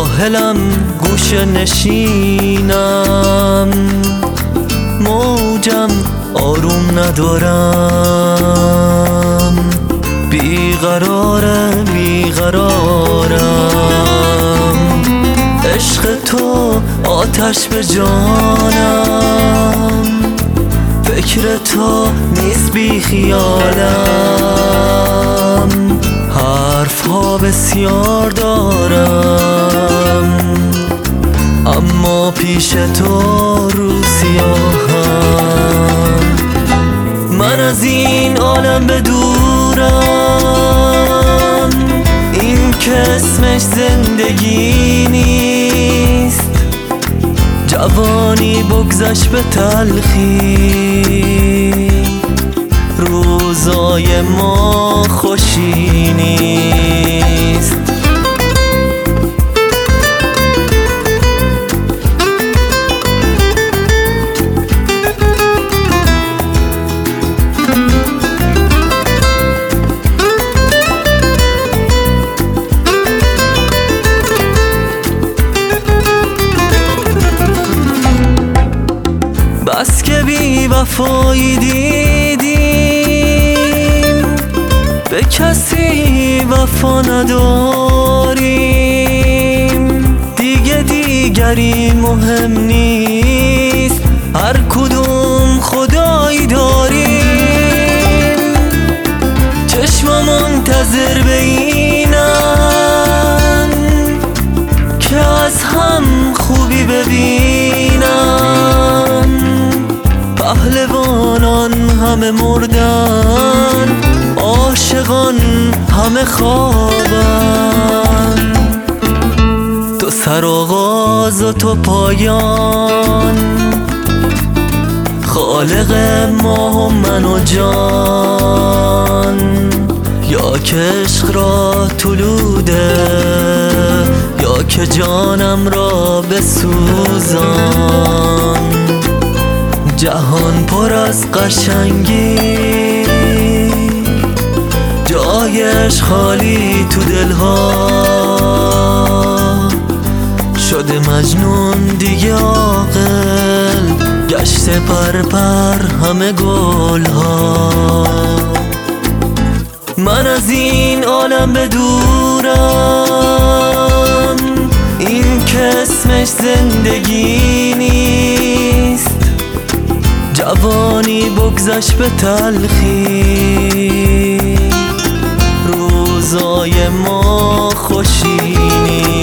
ساحلم گوشه نشینم، موجم آروم ندارم، بیقرارم عشق تو آتش به جانم، فکر تو نیست بی خیالم، حرف ها بسیار دارم اما پیش تو رو سیاهم. من از این عالم بدورم، این که اسمش زندگی نیست، جوانی بگذشت به تلخی، روزای ما خوشی نیست. بس که بی وفایی دیدیم، به کسی وفا نداریم، دیگری مهم نیست، هر کدوم خدایی داریم. چشمم منتظر به اینن که از هم خوبی ببینن، پهلوانان همه مردن، عاشقان همه خوابن، تو سرآغاز و تو پایان، خالق ما و من و جان، یا که عشق را طلوده یا که جانم را بسوزان. جهان پر از قشنگی، جایش خالی تو دلها، شده مجنون دیگه عاقل، گشته پر همه گلها. من از این عالم بدورم، این که اسمش زندگی نیست، جوانی بگذشت به تلخی، روزای ما خوشی نیست.